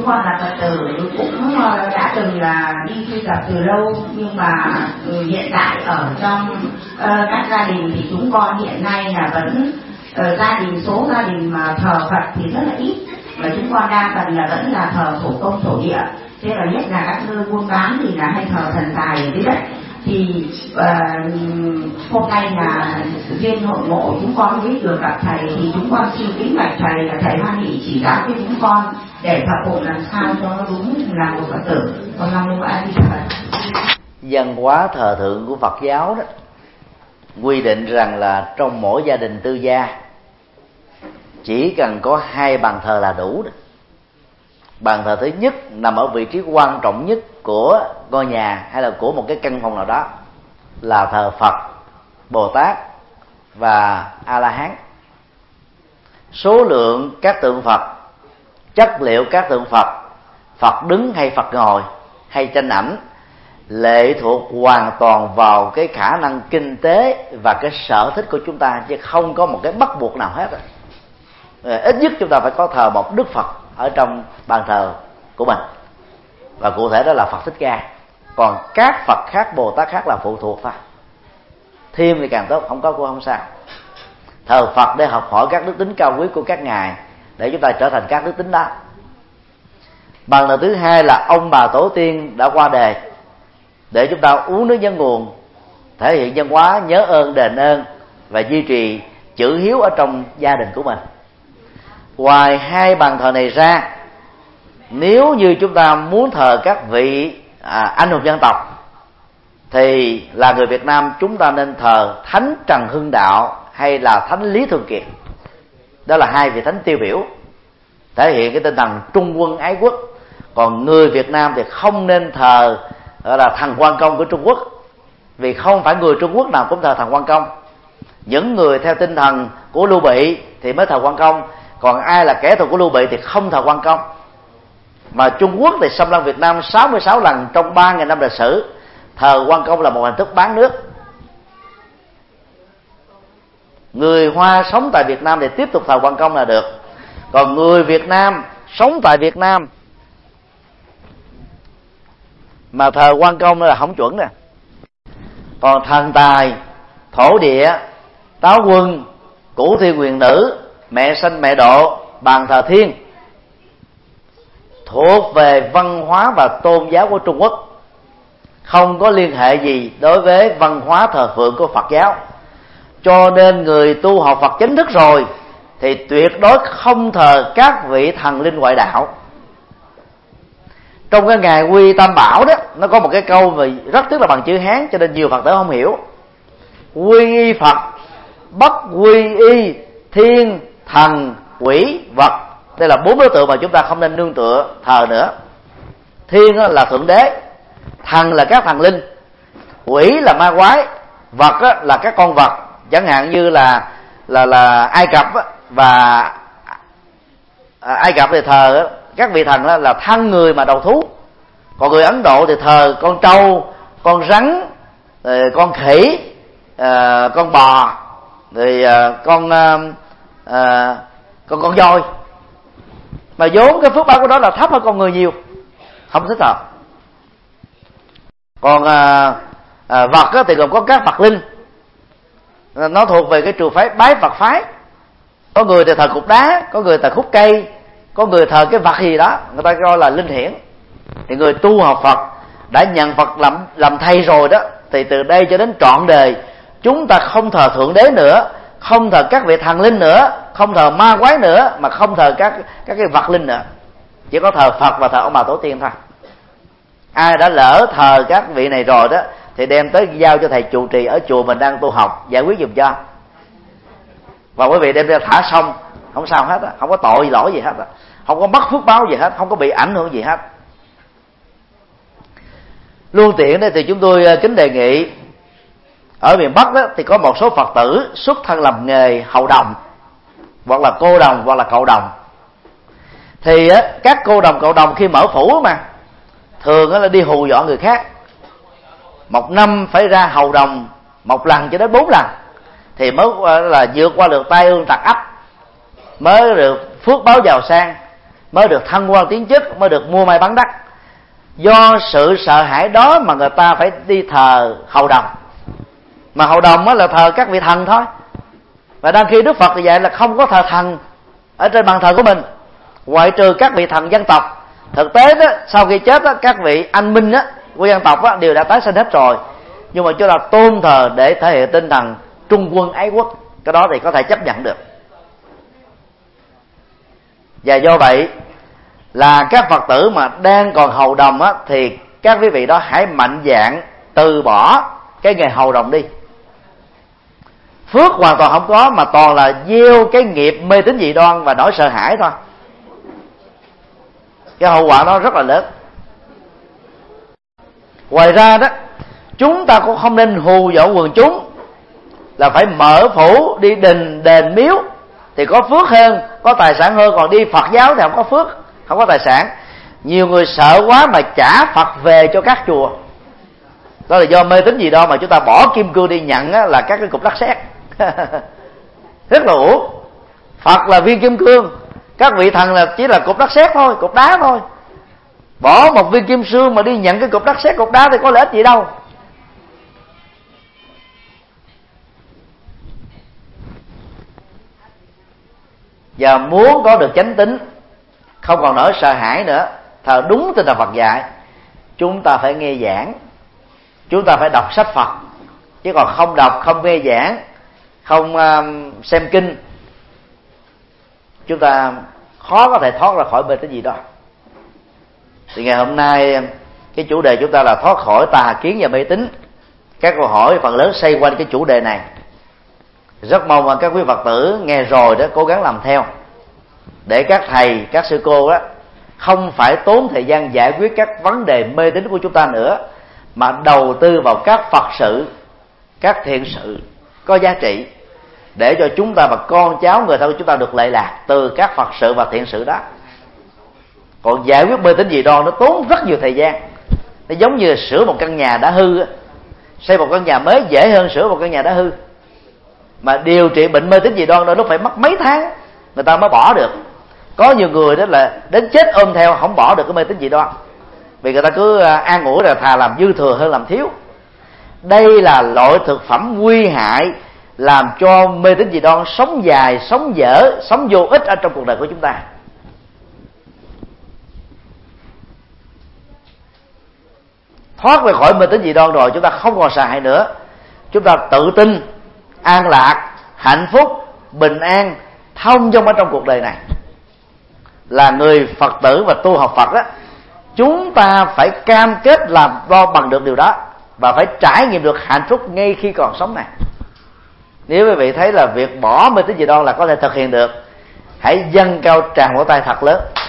con là Phật tử cũng đã từng là đi tu tập từ lâu, nhưng mà hiện tại ở trong các gia đình thì chúng con hiện nay là vẫn số gia đình mà thờ Phật thì rất là ít, và chúng con đa phần là vẫn là thờ thổ công thổ địa. Thế và nhất là các nơi buôn bán thì là hay thờ thần tài ở dưới đất. Thì hôm nay là duyên hội ngộ chúng con biết được gặp thầy, thì chúng con xin kính bạch thầy là thầy hoan hỷ chỉ giáo cho chúng con để Phật hộ làm sao cho nó đúng là một Phật tử. Con Nam Mô A Di Đà Phật. Văn hóa thờ thượng của Phật giáo đó quy định rằng là trong mỗi gia đình tư gia chỉ cần có 2 bàn thờ là đủ đó. Bàn thờ thứ nhất nằm ở vị trí quan trọng nhất của ngôi nhà hay là của một cái căn phòng nào đó, là thờ Phật, Bồ Tát và A La Hán. Số lượng các tượng Phật, chất liệu các tượng Phật, Phật đứng hay Phật ngồi hay tranh ảnh, lệ thuộc hoàn toàn vào cái khả năng kinh tế và cái sở thích của chúng ta, chứ không có một cái bắt buộc nào hết. Ít nhất chúng ta phải có thờ một Đức Phật ở trong bàn thờ của mình, và cụ thể đó là Phật Thích Ca. Còn các Phật khác, Bồ Tát khác là phụ thuộc thôi, thêm thì càng tốt, không có cũng không sao. Thờ Phật để học hỏi các đức tính cao quý của các ngài, để chúng ta trở thành các đức tính đó. Bàn thờ thứ hai là ông bà tổ tiên đã qua đời, để chúng ta uống nước nhớ nguồn, thể hiện văn hóa nhớ ơn đền ơn và duy trì chữ hiếu ở trong gia đình của mình. Ngoài 2 bàn thờ này ra, nếu như chúng ta muốn thờ các vị anh hùng dân tộc thì là người Việt Nam chúng ta nên thờ Thánh Trần Hưng Đạo hay là Thánh Lý Thường Kiệt. Đó là 2 vị thánh tiêu biểu, thể hiện cái tinh thần trung quân ái quốc. Còn người Việt Nam thì không nên thờ gọi là thằng Quan Công của Trung Quốc, vì không phải người Trung Quốc nào cũng thờ thằng Quan Công. Những người theo tinh thần của Lưu Bị thì mới thờ Quan Công, còn ai là kẻ thù của Lưu Bị thì không thờ Quan Công. Mà Trung Quốc thì xâm lăng Việt Nam 66 lần trong 3.000 năm lịch sử, thờ Quan Công là một hình thức bán nước. Người Hoa sống tại Việt Nam thì tiếp tục thờ Quan Công là được, còn người Việt Nam sống tại Việt Nam mà thờ Quan Công là không chuẩn nè. Còn thần tài, thổ địa, táo quân, cửu thiên quyền nữ, mẹ sanh mẹ độ, bàn thờ thiên thuộc về văn hóa và tôn giáo của Trung Quốc, không có liên hệ gì đối với văn hóa thờ phượng của Phật giáo. Cho nên người tu học Phật chính thức rồi thì tuyệt đối không thờ các vị thần linh ngoại đạo. Trong cái ngày quy Tam Bảo đó, nó có một cái câu mà rất tức là bằng chữ Hán, cho nên nhiều Phật tử không hiểu. Quy y Phật, bất quy y thiên, thần, quỷ, vật. Đây là 4 đối tượng mà chúng ta không nên nương tựa thờ nữa. Thiên là thượng đế, thần là các thần linh, quỷ là ma quái, vật là các con vật, chẳng hạn như là Ai Cập và Ai Cập thì thờ các vị thần là thân người mà đầu thú. Còn người Ấn Độ thì thờ con trâu, con rắn, con khỉ, con bò, rồi con voi. Mà vốn cái phước báo của đó là thấp hơn con người nhiều, không thích thờ. Còn vật thì gồm có các Phật linh, nó thuộc về cái trường phái bái Phật phái. Có người thì thờ cục đá, có người thờ khúc cây, có người thờ cái vật gì đó người ta coi là linh hiển. Thì người tu học Phật đã nhận Phật làm thầy rồi đó, thì từ đây cho đến trọn đời chúng ta không thờ thượng đế nữa, không thờ các vị thần linh nữa, không thờ ma quái nữa, mà không thờ các cái vật linh nữa, chỉ có thờ Phật và thờ ông bà tổ tiên thôi. Ai đã lỡ thờ các vị này rồi đó thì đem tới giao cho thầy trụ trì ở chùa mình đang tu học giải quyết giùm cho, và quý vị đem ra thả xong không sao hết á, không có tội lỗi gì hết á, không có mất phước báo gì hết, không có bị ảnh hưởng gì hết. Luôn tiện đây thì chúng tôi kính đề nghị ở miền Bắc đó thì có một số Phật tử xuất thân làm nghề hầu đồng, hoặc là cô đồng, hoặc là cậu đồng. Thì các cô đồng cậu đồng khi mở phủ mà thường là đi hù dọa người khác, một năm phải ra hầu đồng 1 lần cho đến 4 lần thì mới là vượt qua được tai ương tặc ách, mới được phước báo giàu sang, mới được thăng quan tiến chức, mới được mua may bán đắt. Do sự sợ hãi đó mà người ta phải đi thờ hầu đồng. Mà hầu đồng là thờ các vị thần thôi. Và đang khi Đức Phật thì dạy là không có thờ thần ở trên bàn thờ của mình, ngoại trừ các vị thần dân tộc. Thực tế đó, sau khi chết đó, các vị anh minh đó, của dân tộc đó, đều đã tái sinh hết rồi. Nhưng mà chúng ta tôn thờ để thể hiện tinh thần trung quân ái quốc, cái đó thì có thể chấp nhận được. Và do vậy là các Phật tử mà đang còn hầu đồng á, thì các quý vị đó hãy mạnh dạn từ bỏ cái nghề hầu đồng đi. Phước hoàn toàn không có, mà toàn là gieo cái nghiệp mê tín dị đoan và nỗi sợ hãi thôi. Cái hậu quả đó rất là lớn. Ngoài ra đó, chúng ta cũng không nên hù dọa quần chúng là phải mở phủ đi đình đền miếu thì có phước hơn, có tài sản hơn, còn đi Phật giáo thì không có phước, không có tài sản. Nhiều người sợ quá mà trả Phật về cho các chùa. Đó là do mê tín gì đó mà chúng ta bỏ kim cương đi nhận á, là các cái cục đất sét. Rất là uổng. Phật là viên kim cương, các vị thần là chỉ là cục đất sét thôi, cục đá thôi. Bỏ một viên kim cương mà đi nhận cái cục đất sét, cục đá thì có lợi ích gì đâu. Và muốn có được chánh tín, không còn nỗi sợ hãi nữa, thờ đúng tinh thần Phật dạy, chúng ta phải nghe giảng, chúng ta phải đọc sách Phật. Chứ còn không đọc, không nghe giảng, không xem kinh, chúng ta khó có thể thoát ra khỏi mê tín gì đó. Thì ngày hôm nay cái chủ đề chúng ta là thoát khỏi tà kiến và mê tín. Các câu hỏi phần lớn xoay quanh cái chủ đề này. Rất mong các quý Phật tử nghe rồi đó cố gắng làm theo, để các thầy, các sư cô đó không phải tốn thời gian giải quyết các vấn đề mê tín của chúng ta nữa, mà đầu tư vào các Phật sự, các thiện sự có giá trị, để cho chúng ta và con cháu người thân của chúng ta được lệ lạc từ các Phật sự và thiện sự đó. Còn giải quyết mê tín dị đoan nó tốn rất nhiều thời gian. Nó giống như sửa một căn nhà đã hư, xây một căn nhà mới dễ hơn sửa một căn nhà đã hư. Mà điều trị bệnh mê tín dị đoan đó nó phải mất mấy tháng người ta mới bỏ được. Có nhiều người đó là đến chết ôm theo không bỏ được cái mê tín dị đoan, vì người ta cứ an ủi là thà làm dư thừa hơn làm thiếu. Đây là loại thực phẩm nguy hại làm cho mê tín dị đoan sống dài, sống dở, sống vô ích ở trong cuộc đời của chúng ta. Thoát ra khỏi mê tín dị đoan rồi, chúng ta không còn sợ hãi nữa. Chúng ta tự tin, an lạc, hạnh phúc, bình an, thông dong ở trong cuộc đời này. Là người Phật tử và tu học Phật đó, chúng ta phải cam kết làm đo bằng được điều đó, và phải trải nghiệm được hạnh phúc ngay khi còn sống này. Nếu quý vị thấy là việc bỏ mê tín dị đoan là có thể thực hiện được, hãy dâng cao tràng vỗ tay thật lớn.